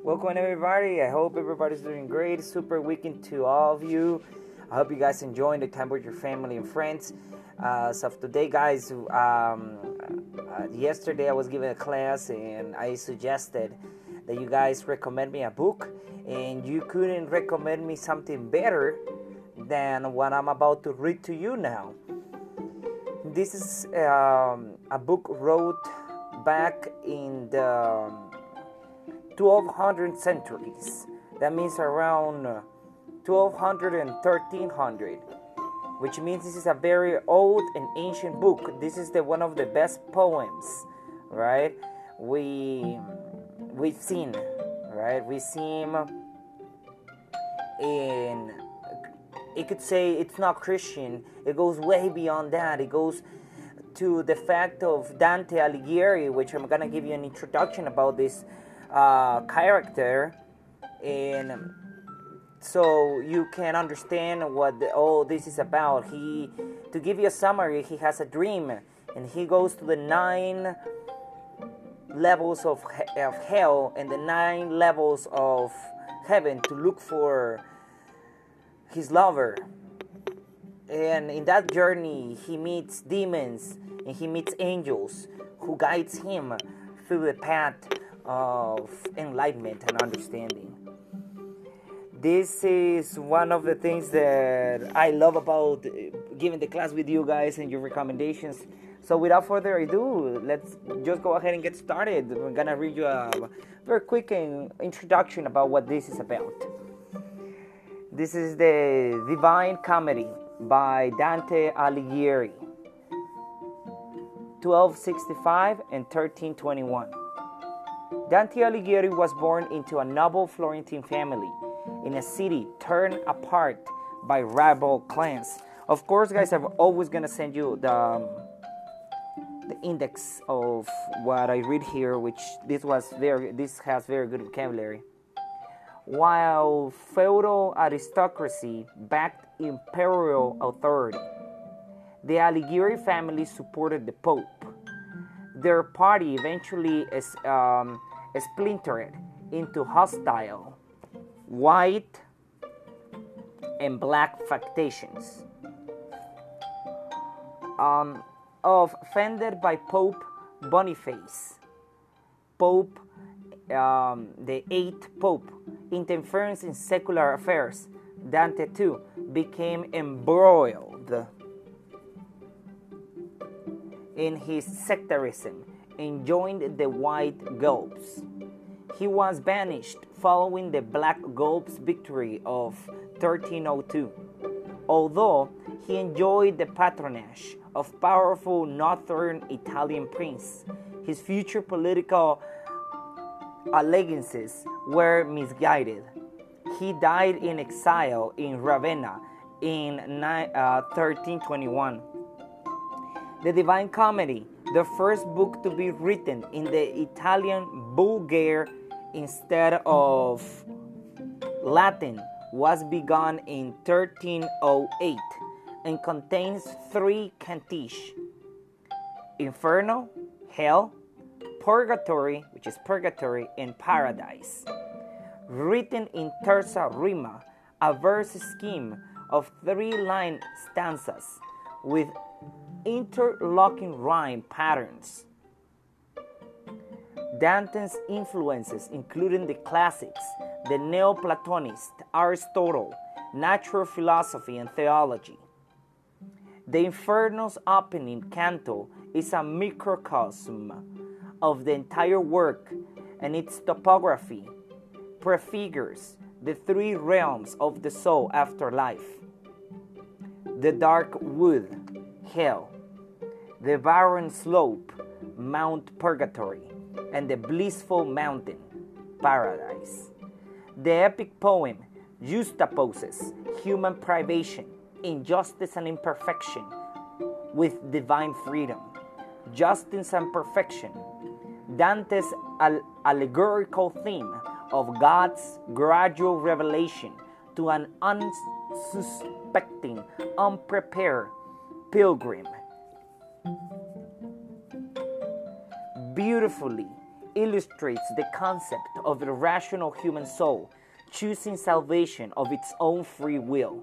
Welcome everybody. I hope everybody's doing great. Super weekend to all of you. I hope you guys enjoying the time with your family and friends. So today, guys, yesterday I was giving a class and I suggested that you guys recommend me a book, and you couldn't recommend me something better than what I'm about to read to you now. This is a book wrote back in the 1200 centuries. That means around 1200 and 1300, which means this is a very old and ancient book. This is one of the best poems, right? We've seen, right? We've seen, and you could say it's not Christian. It goes way beyond that. It goes to the fact of Dante Alighieri, which I'm gonna give you an introduction about this character, and so you can understand what all this is about. To give you a summary, he has a dream, and he goes to the 9 levels of hell and the 9 levels of heaven to look for his lover. And in that journey, he meets demons and he meets angels who guides him through the path of enlightenment and understanding. This is one of the things that I love about giving the class with you guys and your recommendations. So without further ado, let's just go ahead and get started. We're gonna read you a very quick introduction about what this is about. This is the Divine Comedy by Dante Alighieri, 1265 and 1321. Dante Alighieri was born into a noble Florentine family in a city torn apart by rival clans. Of course, guys, I'm always gonna send you the index of what I read here, which this has very good vocabulary. While feudal aristocracy backed imperial authority, the Alighieri family supported the Pope. Their party eventually splintered into hostile white and black factions. Offended by Pope Boniface, the 8th Pope, interference in secular affairs, Dante too became embroiled in his sectarism and joined the White Guelphs. He was banished following the Black Guelphs' victory of 1302. Although he enjoyed the patronage of powerful northern Italian prince, his future political allegiances were misguided. He died in exile in Ravenna in 1321. The Divine Comedy, the first book to be written in the Italian Vulgate instead of Latin, was begun in 1308 and contains 3 cantiche: Inferno, Hell, Purgatory, which is Purgatory, and Paradise. Written in terza rima, a verse scheme of 3-line stanzas with interlocking rhyme patterns. Dante's influences, including the classics, the Neoplatonist, Aristotle, natural philosophy, and theology. The Inferno's opening canto is a microcosm of the entire work, and its topography prefigures the 3 realms of the soul after life: the dark wood, Hell; the barren slope, Mount Purgatory; and the blissful mountain, Paradise. The epic poem juxtaposes human privation, injustice, and imperfection with divine freedom. Justice and perfection, Dante's allegorical theme of God's gradual revelation to an unsuspecting, unprepared pilgrim. Beautifully illustrates the concept of the rational human soul choosing salvation of its own free will.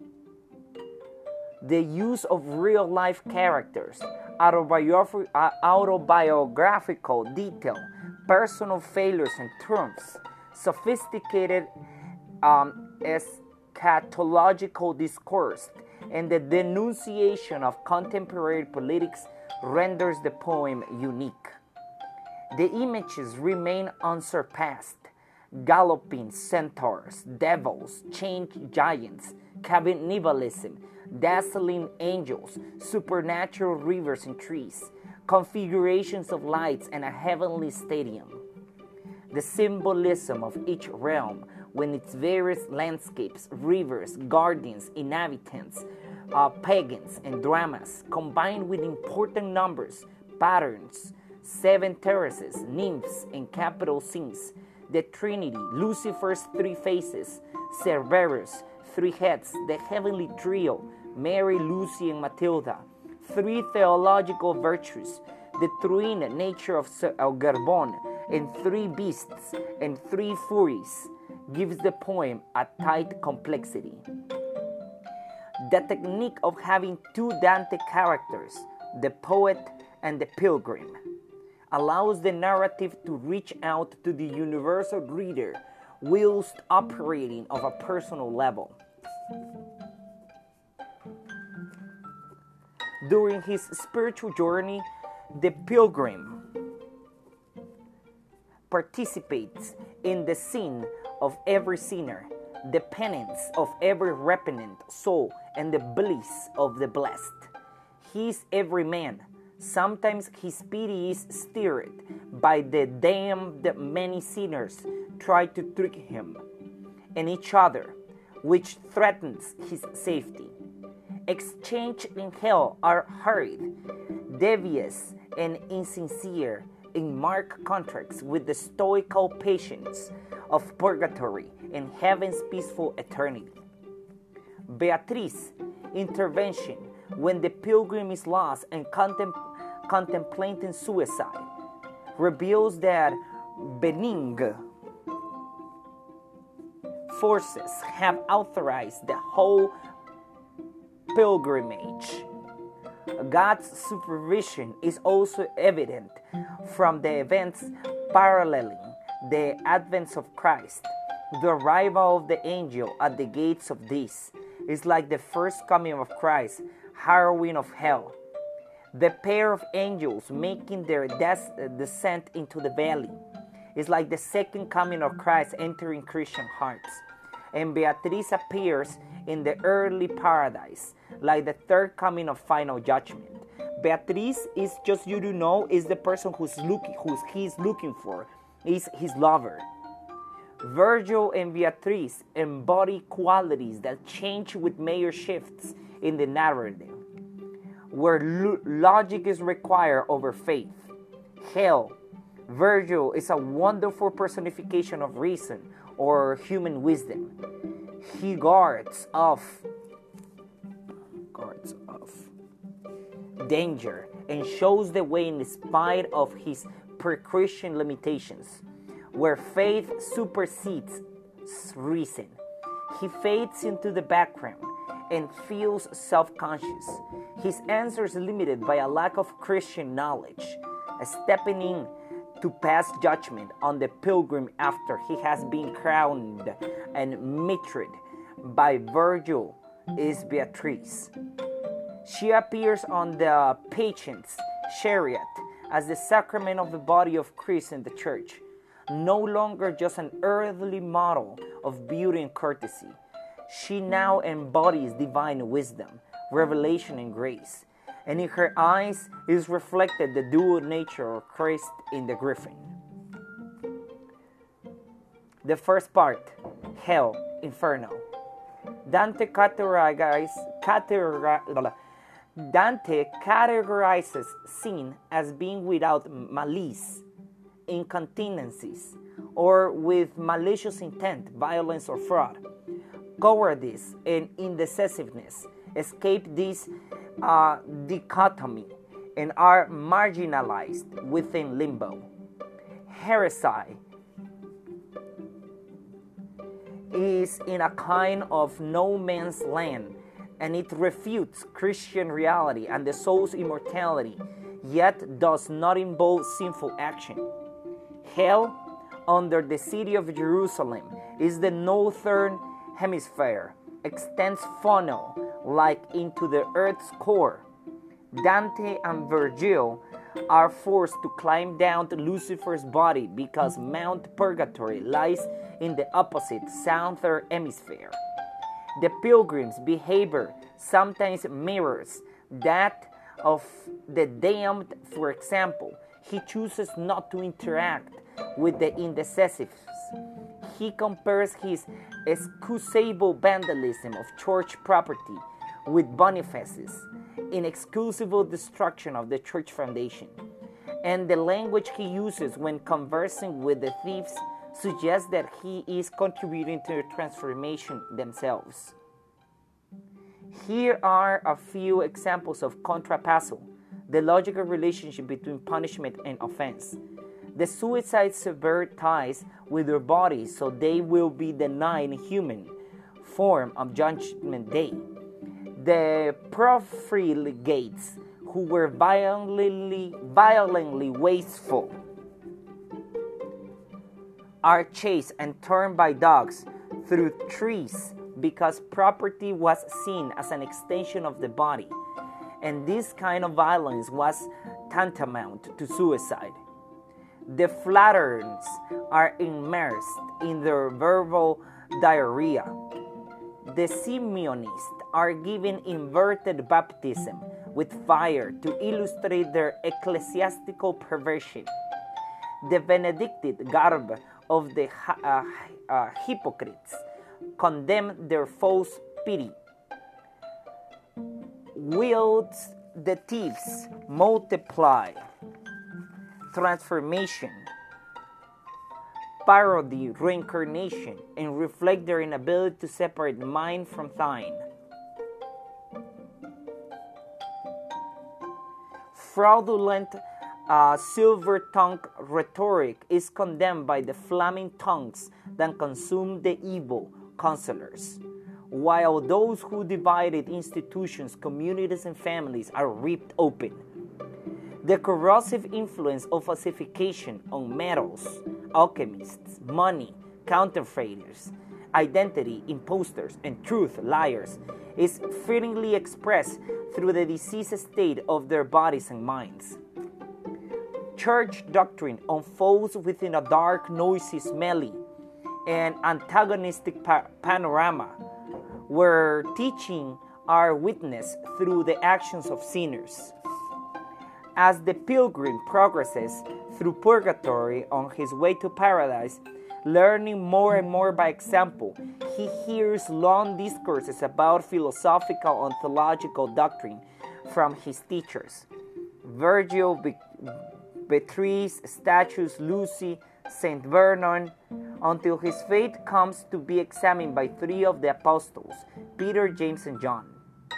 The use of real-life characters, autobiographical detail, personal failures and triumphs, sophisticated eschatological discourse, and the denunciation of contemporary politics renders the poem unique. The images remain unsurpassed. Galloping centaurs, devils, chained giants, cannibalism, dazzling angels, supernatural rivers and trees, configurations of lights and a heavenly stadium. The symbolism of each realm, with its various landscapes, rivers, gardens, inhabitants, pagans, and dramas, combined with important numbers, patterns, 7 terraces, nymphs, and capital scenes, the Trinity, Lucifer's 3 faces, Cerberus, 3 heads, the heavenly trio, Mary, Lucy, and Matilda, 3 theological virtues, the twin nature of Gerbon, and 3 beasts, and 3 furies, gives the poem a tight complexity. The technique of having 2 Dante characters, the poet and the pilgrim, allows the narrative to reach out to the universal reader whilst operating on a personal level. During his spiritual journey, the pilgrim participates in the sin of every sinner, the penance of every repentant soul, and the bliss of the blessed. He is every man. Sometimes his pity is stirred by the damned many sinners try to trick him and each other, which threatens his safety. Exchange in hell are hurried, devious, and insincere, in marked contrast with the stoical patience of purgatory and heaven's peaceful eternity. Beatrice's intervention when the pilgrim is lost and contemplating suicide reveals that benign forces have authorized the whole pilgrimage. God's supervision is also evident from the events paralleling the advent of Christ. The arrival of the angel at the gates of this is like the first coming of Christ, harrowing of hell. The pair of angels making their descent into the valley is like the second coming of Christ entering Christian hearts. And Beatrice appears in the early paradise, like the third coming of final judgment. Beatrice is, just you to know, is the person who's he's looking for, is his lover. Virgil and Beatrice embody qualities that change with major shifts in the narrative, where logic is required over faith. Hell, Virgil is a wonderful personification of reason or human wisdom. He guards off danger and shows the way in spite of his pre-Christian limitations, where faith supersedes reason. He fades into the background and feels self-conscious. His answer is limited by a lack of Christian knowledge, stepping in to pass judgment on the pilgrim after he has been crowned and mitred by Virgil is Beatrice. She appears on the patient's chariot as the sacrament of the body of Christ in the church, no longer just an earthly model of beauty and courtesy. She now embodies divine wisdom, revelation, and grace, and in her eyes is reflected the dual nature of Christ in the griffin. The first part, Hell, Inferno. Dante categorizes sin as being without malice, incontinencies, or with malicious intent, violence, or fraud. Cowardice and indecisiveness escape this dichotomy and are marginalized within limbo. heresy is in a kind of no man's land, and it refutes Christian reality and the soul's immortality, yet does not involve sinful action. Hell, under the city of Jerusalem, is the northern hemisphere, extends funnel-like into the earth's core. Dante and Virgil are forced to climb down to Lucifer's body because Mount Purgatory lies in the opposite southern hemisphere. The pilgrim's behavior sometimes mirrors that of the damned. For example, he chooses not to interact with the indecisives. He compares his excusable vandalism of church property with Boniface's inexcusable destruction of the church foundation. And the language he uses when conversing with the thieves suggests that he is contributing to the transformation themselves. Here are a few examples of contrapasso, the logical relationship between punishment and offense. The suicides sever ties with their bodies so they will be denied human form of Judgment Day. The profligates who were violently wasteful are chased and turned by dogs through trees because property was seen as an extension of the body, and this kind of violence was tantamount to suicide. The flatterers are immersed in their verbal diarrhea. The Simeonists are given inverted baptism with fire to illustrate their ecclesiastical perversion. The Benedictine garb of the hypocrites condemn their false pity. Wields the thieves multiply. Transformation, parody reincarnation, and reflect their inability to separate mind from thine. Fraudulent silver-tongued rhetoric is condemned by the flaming tongues that consume the evil counselors, while those who divided institutions, communities, and families are ripped open. The corrosive influence of falsification on metals, alchemists, money, counterfeiters, identity imposters, and truth liars is fittingly expressed through the diseased state of their bodies and minds. Church doctrine unfolds within a dark, noisy, smelly, and antagonistic panorama, where teaching are witnessed through the actions of sinners. As the pilgrim progresses through purgatory on his way to paradise, learning more and more by example, he hears long discourses about philosophical and theological doctrine from his teachers: Virgil, Beatrice, Statius, Lucy, Saint Vernon, until his fate comes to be examined by three of the apostles, Peter, James, and John.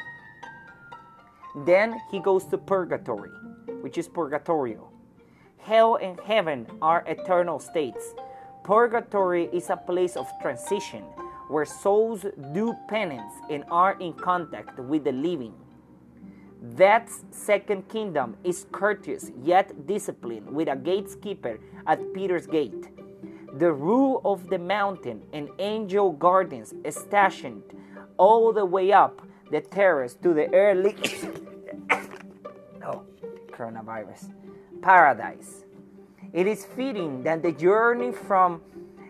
Then he goes to purgatory, which is purgatorio. Hell and heaven are eternal states. Purgatory is a place of transition where souls do penance and are in contact with the living. Death's second kingdom is courteous yet disciplined, with a gatekeeper at Peter's gate. The rule of the mountain and angel gardens is stationed all the way up the terrace to the early coronavirus paradise. It is fitting that the journey from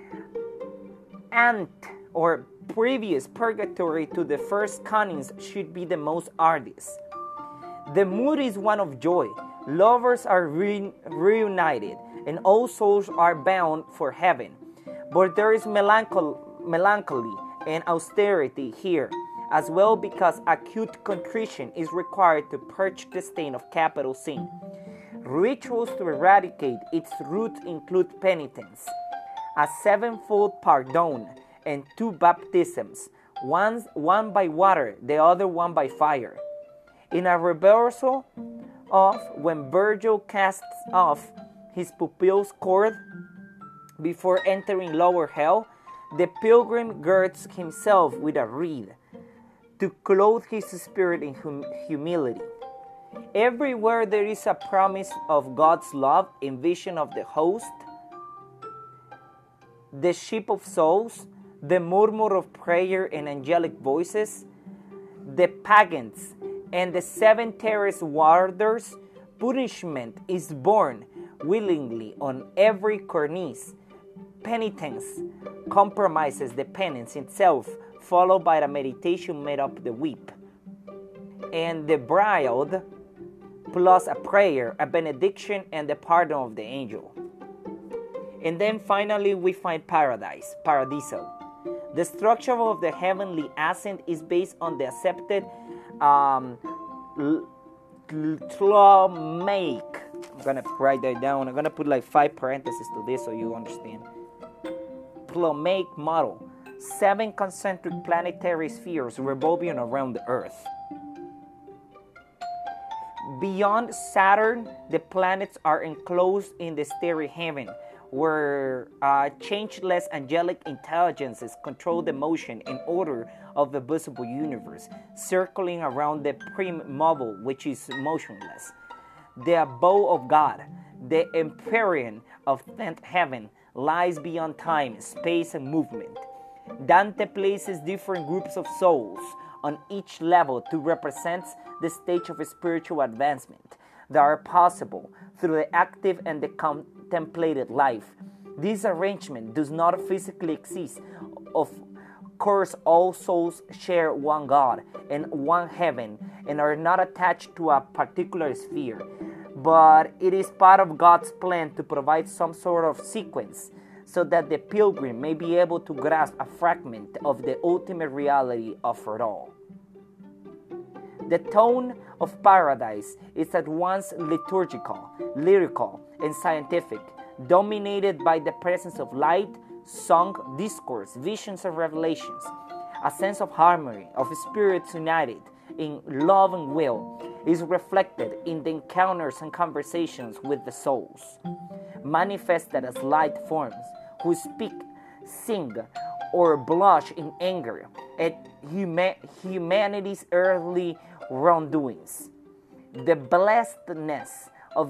ant or previous purgatory to the first connings should be the most arduous. The mood is one of joy. Lovers are reunited, and all souls are bound for heaven. But there is melancholy and austerity here as well, because acute contrition is required to purge the stain of capital sin. Rituals to eradicate its root include penitence, a sevenfold pardon, and 2 baptisms, one by water, the other one by fire. In a reversal of when Virgil casts off his pupils cord before entering lower hell, the pilgrim girds himself with a reed to clothe his spirit in humility. Everywhere there is a promise of God's love and vision of the host, the sheep of souls, the murmur of prayer and angelic voices, the pagans and the seven terrace warders, punishment is borne willingly on every cornice. Penitence compromises the penance itself, followed by the meditation made up the weep. And the bride plus a prayer, a benediction, and the pardon of the angel. And then finally we find paradise, paradiso. The structure of the heavenly ascent is based on the accepted Ptolemaic. I'm going to write that down. I'm going to put like 5 parentheses to this so you understand. Ptolemaic model. 7 concentric planetary spheres revolving around the Earth. Beyond Saturn, the planets are enclosed in the starry heaven, where changeless angelic intelligences control the motion and order of the visible universe, circling around the primobile, which is motionless. The abode of God, the empyrean of 10th heaven, lies beyond time, space, and movement. Dante places different groups of souls on each level to represent the stage of spiritual advancement that are possible through the active and the contemplated life. This arrangement does not physically exist. Of course, all souls share one God and one heaven and are not attached to a particular sphere, but it is part of God's plan to provide some sort of sequence so that the pilgrim may be able to grasp a fragment of the ultimate reality of it all. The tone of paradise is at once liturgical, lyrical, and scientific, dominated by the presence of light, song, discourse, visions, and revelations. A sense of harmony, of spirits united in love and will, is reflected in the encounters and conversations with the souls, manifested as light forms who speak, sing, or blush in anger at humanity's earthly wrongdoings. The blessedness of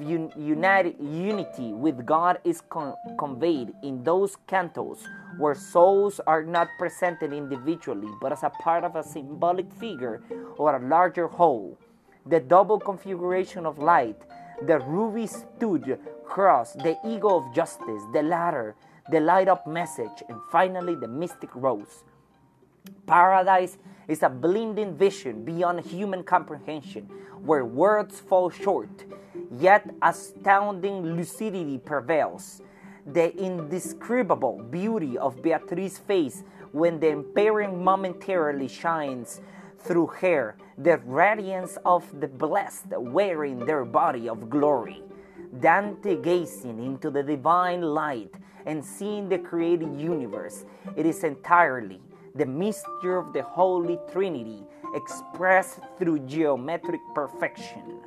unity with God is conveyed in those cantos where souls are not presented individually but as a part of a symbolic figure or a larger whole. The double configuration of light, the ruby stood cross, the eagle of justice, the ladder, the light up message, and finally the mystic rose. Paradise is a blinding vision beyond human comprehension, where words fall short, yet astounding lucidity prevails. The indescribable beauty of Beatrice's face when the empyrean momentarily shines through her, the radiance of the blessed wearing their body of glory. Dante gazing into the divine light and seeing the created universe, it is entirely the mystery of the Holy Trinity expressed through geometric perfection.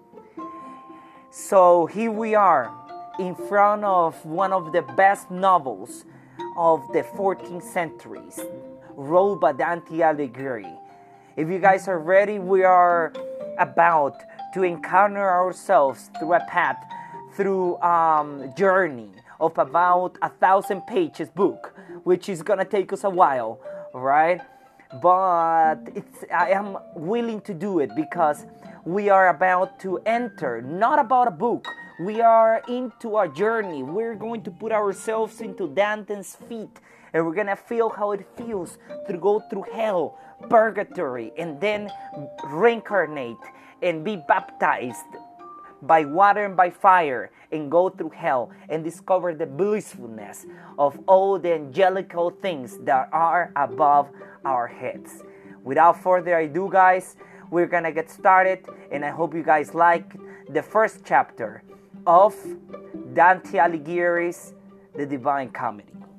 So here we are in front of one of the best novels of the 14th centuries, wrote by Dante Alighieri. If you guys are ready, we are about to encounter ourselves through a path, through journey of about 1,000 pages book, which is gonna take us a while, right? But I am willing to do it because we are about to enter, not about a book. We are into a journey. We're going to put ourselves into Dante's feet, and we're gonna feel how it feels to go through hell, purgatory, and then reincarnate and be baptized by water and by fire, and go through hell and discover the blissfulness of all the angelical things that are above our heads. Without further ado, guys, we're gonna get started, and I hope you guys like the first chapter of Dante Alighieri's The Divine Comedy.